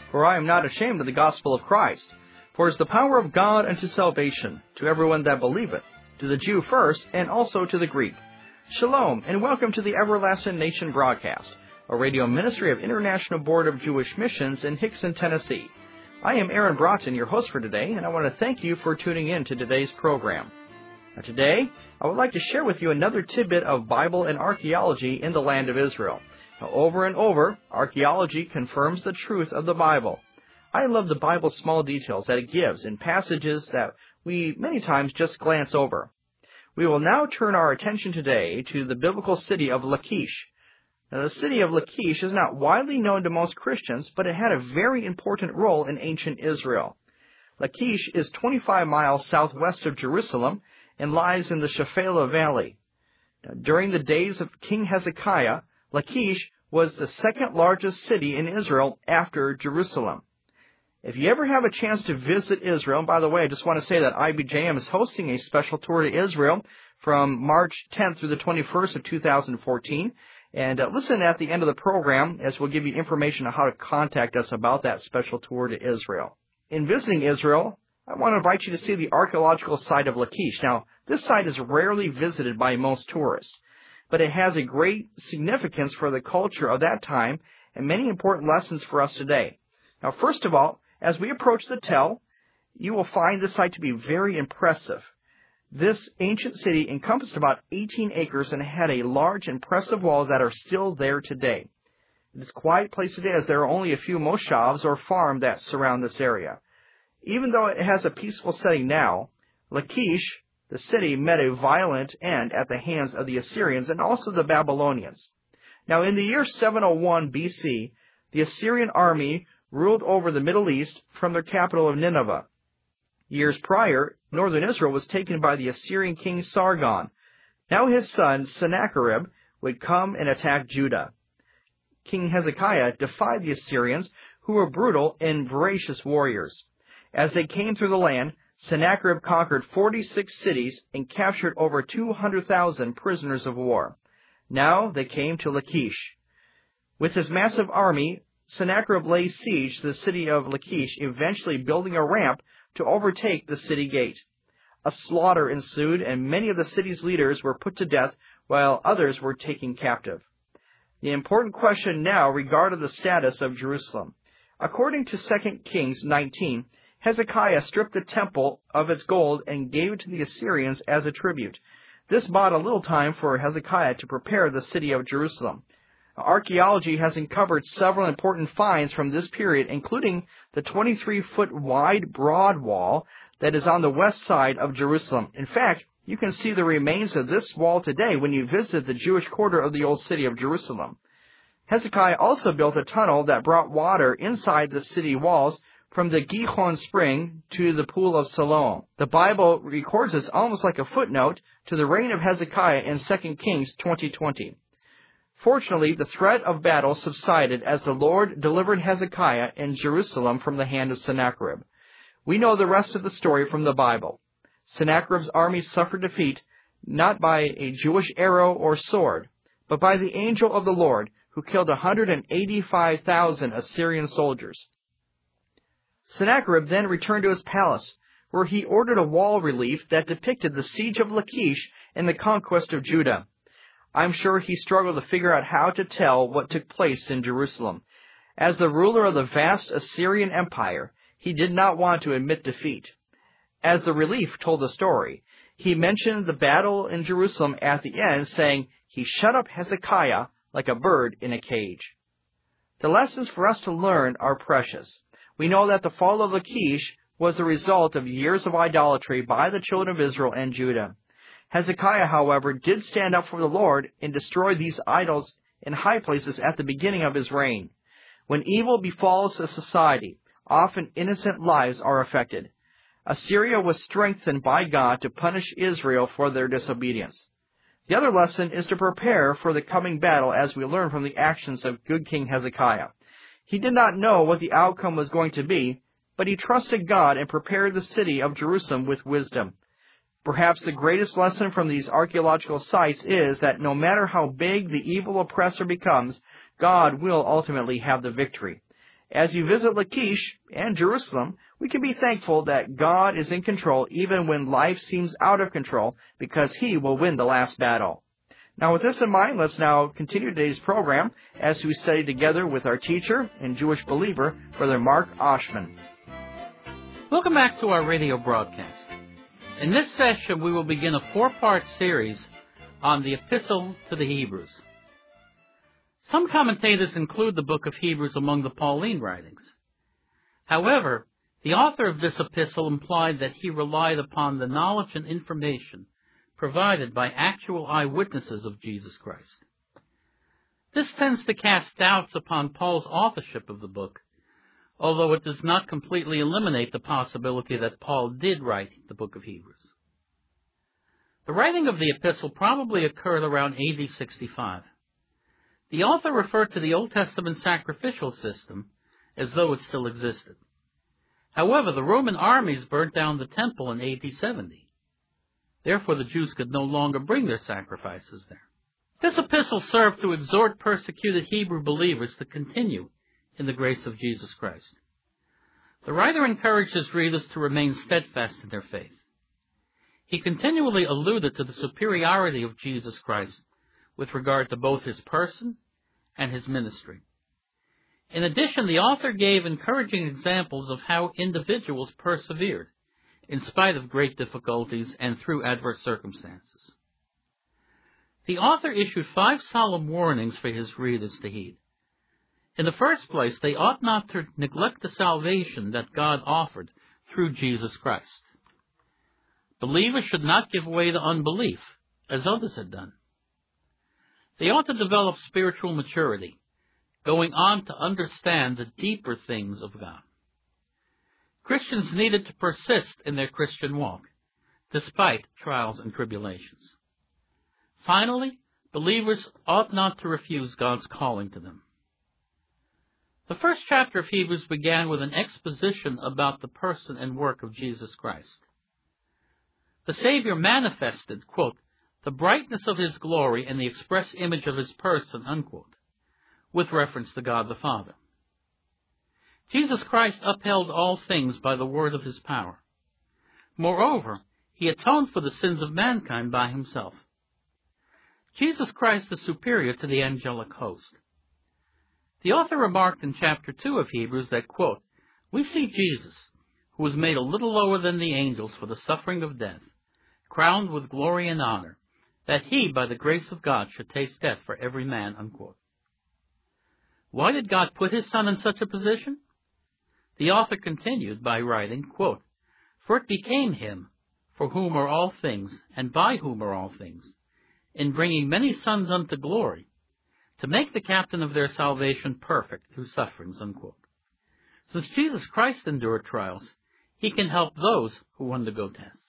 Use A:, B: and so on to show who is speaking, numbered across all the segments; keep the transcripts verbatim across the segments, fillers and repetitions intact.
A: For I am not ashamed of the gospel of Christ. For it is the power of God unto salvation, to everyone that believeth, to the Jew first, and also to the Greek. Shalom, and welcome to the Everlasting Nation broadcast, a radio ministry of International Board of Jewish Missions in Hickson, Tennessee. I am Aaron Broughton, your host for today, and I want to thank you for tuning in to today's program. Now, today, I would like to share with you another tidbit of Bible and archaeology in the land of Israel. Now, over and over, archaeology confirms the truth of the Bible. I love the Bible's small details that it gives in passages that we many times just glance over. We will now turn our attention today to the biblical city of Lachish. Now, the city of Lachish is not widely known to most Christians, but it had a very important role in ancient Israel. Lachish is twenty-five miles southwest of Jerusalem and lies in the Shephelah Valley. Now, during the days of King Hezekiah, Lachish was the second largest city in Israel after Jerusalem. If you ever have a chance to visit Israel, and by the way, I just want to say that I B J M is hosting a special tour to Israel from March tenth through the twenty-first of two thousand fourteen. And uh, listen at the end of the program as we'll give you information on how to contact us about that special tour to Israel. In visiting Israel, I want to invite you to see the archaeological site of Lachish. Now, this site is rarely visited by most tourists, but it has a great significance for the culture of that time and many important lessons for us today. Now, first of all, as we approach the Tell, you will find this site to be very impressive. This ancient city encompassed about eighteen acres and had a large, impressive walls that are still there today. It is a quiet place today as there are only a few moshavs or farms that surround this area. Even though it has a peaceful setting now, Lachish, the city, met a violent end at the hands of the Assyrians and also the Babylonians. Now, in the year seven oh one B C, the Assyrian army ruled over the Middle East from their capital of Nineveh. Years prior, northern Israel was taken by the Assyrian king Sargon. Now his son Sennacherib would come and attack Judah. King Hezekiah defied the Assyrians, who were brutal and voracious warriors. As they came through the land, Sennacherib conquered forty-six cities and captured over two hundred thousand prisoners of war. Now they came to Lachish. With his massive army, Sennacherib laid siege to the city of Lachish, eventually building a ramp to overtake the city gate. A slaughter ensued, and many of the city's leaders were put to death, while others were taken captive. The important question now regarded the status of Jerusalem. According to Second Kings nineteen, Hezekiah stripped the temple of its gold and gave it to the Assyrians as a tribute. This bought a little time for Hezekiah to prepare the city of Jerusalem. Archaeology has uncovered several important finds from this period, including the twenty-three foot wide broad wall that is on the west side of Jerusalem. In fact, you can see the remains of this wall today when you visit the Jewish quarter of the old city of Jerusalem. Hezekiah also built a tunnel that brought water inside the city walls from the Gihon spring to the pool of Siloam. The Bible records this almost like a footnote to the reign of Hezekiah in Second Kings twenty twenty. Fortunately, the threat of battle subsided as the Lord delivered Hezekiah and Jerusalem from the hand of Sennacherib. We know the rest of the story from the Bible. Sennacherib's army suffered defeat not by a Jewish arrow or sword, but by the angel of the Lord, who killed one hundred eighty-five thousand Assyrian soldiers. Sennacherib then returned to his palace, where he ordered a wall relief that depicted the siege of Lachish and the conquest of Judah. I'm sure he struggled to figure out how to tell what took place in Jerusalem. As the ruler of the vast Assyrian Empire, he did not want to admit defeat. As the relief told the story, he mentioned the battle in Jerusalem at the end, saying, "He shut up Hezekiah like a bird in a cage." The lessons for us to learn are precious. We know that the fall of Lachish was the result of years of idolatry by the children of Israel and Judah. Hezekiah, however, did stand up for the Lord and destroy these idols in high places at the beginning of his reign. When evil befalls a society, often innocent lives are affected. Assyria was strengthened by God to punish Israel for their disobedience. The other lesson is to prepare for the coming battle, as we learn from the actions of good King Hezekiah. He did not know what the outcome was going to be, but he trusted God and prepared the city of Jerusalem with wisdom. Perhaps the greatest lesson from these archaeological sites is that no matter how big the evil oppressor becomes, God will ultimately have the victory. As you visit Lachish and Jerusalem, we can be thankful that God is in control even when life seems out of control, because He will win the last battle. Now, with this in mind, let's now continue today's program as we study together with our teacher and Jewish believer, Brother Mark Oshman.
B: Welcome back to our radio broadcast. In this session, we will begin a four-part series on the Epistle to the Hebrews. Some commentators include the book of Hebrews among the Pauline writings. However, the author of this epistle implied that he relied upon the knowledge and information provided by actual eyewitnesses of Jesus Christ. This tends to cast doubts upon Paul's authorship of the book, although it does not completely eliminate the possibility that Paul did write the book of Hebrews. The writing of the epistle probably occurred around A D sixty-five. The author referred to the Old Testament sacrificial system as though it still existed. However, the Roman armies burnt down the temple in A D seventy. Therefore, the Jews could no longer bring their sacrifices there. This epistle served to exhort persecuted Hebrew believers to continue in the grace of Jesus Christ. The writer encouraged his readers to remain steadfast in their faith. He continually alluded to the superiority of Jesus Christ with regard to both his person and his ministry. In addition, the author gave encouraging examples of how individuals persevered in spite of great difficulties and through adverse circumstances. The author issued five solemn warnings for his readers to heed. In the first place, they ought not to neglect the salvation that God offered through Jesus Christ. Believers should not give way to unbelief, as others had done. They ought to develop spiritual maturity, going on to understand the deeper things of God. Christians needed to persist in their Christian walk, despite trials and tribulations. Finally, believers ought not to refuse God's calling to them. The first chapter of Hebrews began with an exposition about the person and work of Jesus Christ. The Savior manifested, quote, the brightness of his glory and the express image of his person, unquote, with reference to God the Father. Jesus Christ upheld all things by the word of his power. Moreover, he atoned for the sins of mankind by himself. Jesus Christ is superior to the angelic host. The author remarked in chapter two of Hebrews that, quote, we see Jesus, who was made a little lower than the angels for the suffering of death, crowned with glory and honor, that he, by the grace of God, should taste death for every man, unquote. Why did God put his Son in such a position? The author continued by writing, quote, for it became him, for whom are all things, and by whom are all things, in bringing many sons unto glory, to make the captain of their salvation perfect through sufferings, unquote. Since Jesus Christ endured trials, he can help those who undergo tests.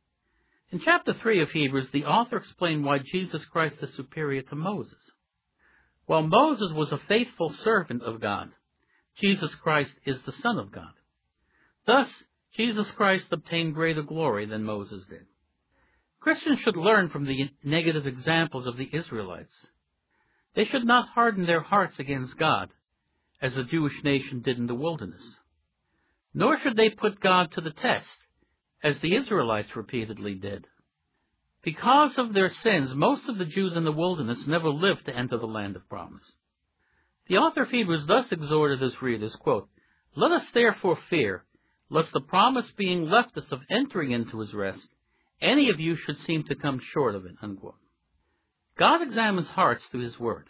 B: In chapter three of Hebrews, the author explained why Jesus Christ is superior to Moses. While Moses was a faithful servant of God, Jesus Christ is the Son of God. Thus, Jesus Christ obtained greater glory than Moses did. Christians should learn from the negative examples of the Israelites. They should not harden their hearts against God, as the Jewish nation did in the wilderness. Nor should they put God to the test, as the Israelites repeatedly did. Because of their sins, most of the Jews in the wilderness never lived to enter the land of promise. The author of Hebrews thus exhorted his readers, quote, let us therefore fear, lest the promise being left us of entering into his rest, any of you should seem to come short of it, unquote. God examines hearts through his word.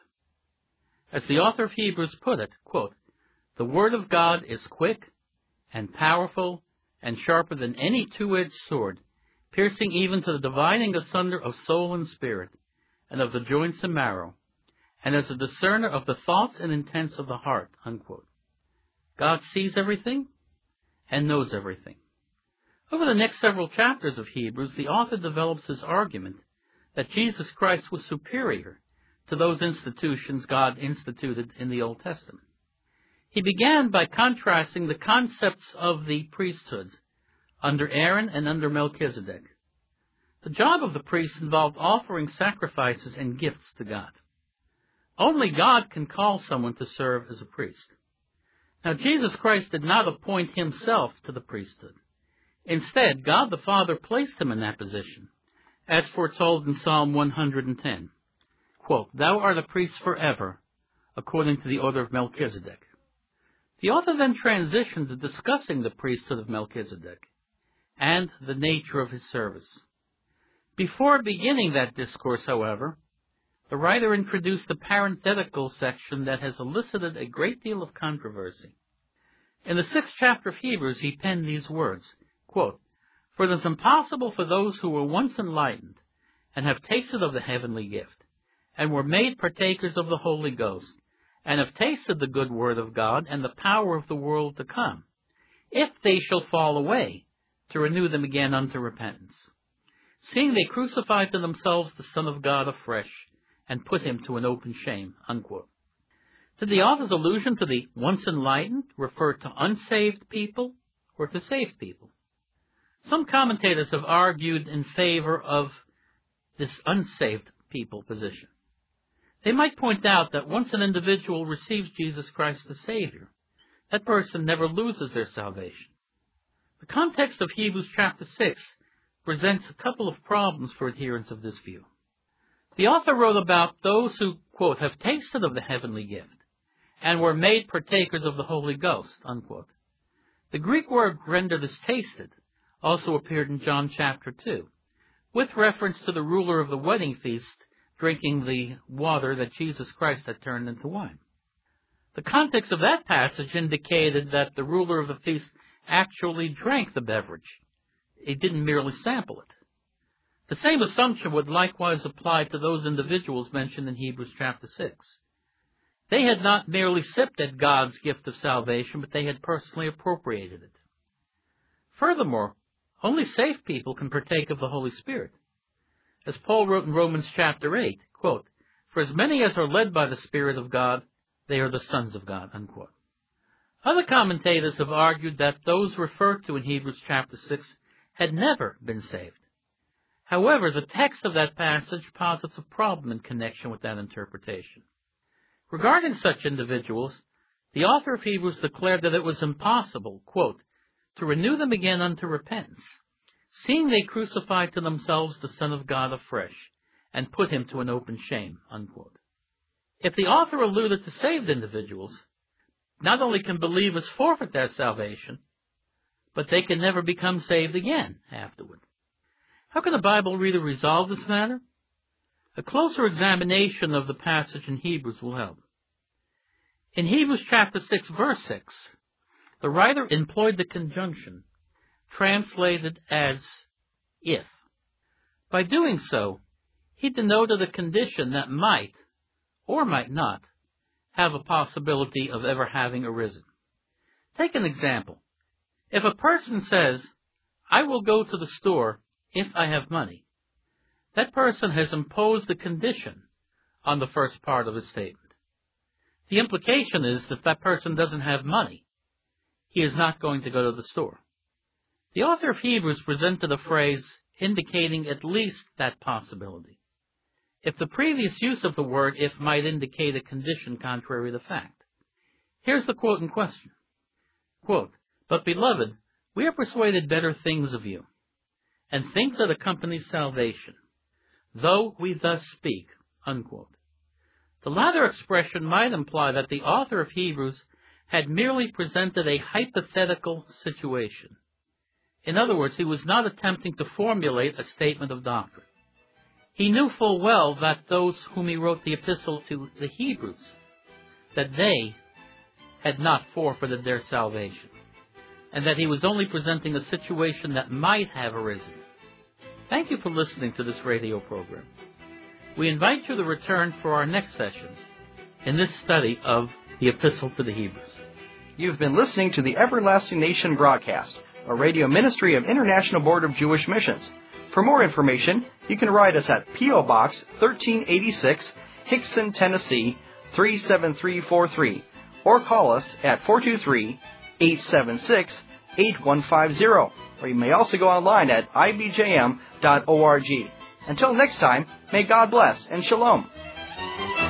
B: As the author of Hebrews put it, quote, the word of God is quick and powerful and sharper than any two-edged sword, piercing even to the dividing asunder of soul and spirit, and of the joints and marrow, and as a discerner of the thoughts and intents of the heart, unquote. God sees everything and knows everything. Over the next several chapters of Hebrews, the author develops his argument that Jesus Christ was superior to those institutions God instituted in the Old Testament. He began by contrasting the concepts of the priesthoods under Aaron and under Melchizedek. The job of the priest involved offering sacrifices and gifts to God. Only God can call someone to serve as a priest. Now, Jesus Christ did not appoint himself to the priesthood. Instead, God the Father placed him in that position, as foretold in Psalm one hundred ten. Quote, "Thou art a priest forever, according to the order of Melchizedek." The author then transitioned to discussing the priesthood of Melchizedek and the nature of his service. Before beginning that discourse, however, the writer introduced a parenthetical section that has elicited a great deal of controversy. In the sixth chapter of Hebrews, he penned these words, quote, "For it is impossible for those who were once enlightened and have tasted of the heavenly gift, and were made partakers of the Holy Ghost, and have tasted the good word of God and the power of the world to come, if they shall fall away, to renew them again unto repentance, seeing they crucified to themselves the Son of God afresh, and put him to an open shame." Unquote. Did the author's allusion to the once enlightened refer to unsaved people or to saved people? Some commentators have argued in favor of this unsaved people position. They might point out that once an individual receives Jesus Christ as Savior, that person never loses their salvation. The context of Hebrews chapter six presents a couple of problems for adherents of this view. The author wrote about those who, quote, "have tasted of the heavenly gift, and were made partakers of the Holy Ghost," unquote. The Greek word rendered as tasted also appeared in John chapter two, with reference to the ruler of the wedding feast drinking the water that Jesus Christ had turned into wine. The context of that passage indicated that the ruler of the feast actually drank the beverage. He didn't merely sample it. The same assumption would likewise apply to those individuals mentioned in Hebrews chapter six. They had not merely sipped at God's gift of salvation, but they had personally appropriated it. Furthermore, only saved people can partake of the Holy Spirit. As Paul wrote in Romans chapter eight, quote, "For as many as are led by the Spirit of God, they are the sons of God," unquote. Other commentators have argued that those referred to in Hebrews chapter six had never been saved. However, the text of that passage posits a problem in connection with that interpretation. Regarding such individuals, the author of Hebrews declared that it was impossible, quote, "to renew them again unto repentance, seeing they crucified to themselves the Son of God afresh, and put him to an open shame," unquote. If the author alluded to saved individuals, not only can believers forfeit their salvation, but they can never become saved again afterward. How can a Bible reader resolve this matter? A closer examination of the passage in Hebrews will help. In Hebrews chapter six, verse six, the writer employed the conjunction translated as if. By doing so, he denoted a condition that might, or might not, have a possibility of ever having arisen. Take an example. If a person says, "I will go to the store if I have money," that person has imposed a condition on the first part of his statement. The implication is that that person doesn't have money. He is not going to go to the store. The author of Hebrews presented a phrase indicating at least that possibility, if the previous use of the word "if" might indicate a condition contrary to fact. Here's the quote in question. Quote, "But beloved, we are persuaded better things of you, and things that accompany salvation, though we thus speak," unquote. The latter expression might imply that the author of Hebrews had merely presented a hypothetical situation. In other words, he was not attempting to formulate a statement of doctrine. He knew full well that those whom he wrote the epistle to, the Hebrews, that they had not forfeited their salvation, and that he was only presenting a situation that might have arisen. Thank you for listening to this radio program. We invite you to return for our next session in this study of the Epistle to the Hebrews.
A: You've been listening to the Everlasting Nation broadcast, a radio ministry of International Board of Jewish Missions. For more information, you can write us at P O Box thirteen eighty-six, Hickson, Tennessee three seven three four three, or call us at four two three, eight seven six, eight one five zero, or you may also go online at I B J M dot org. Until next time, may God bless and shalom.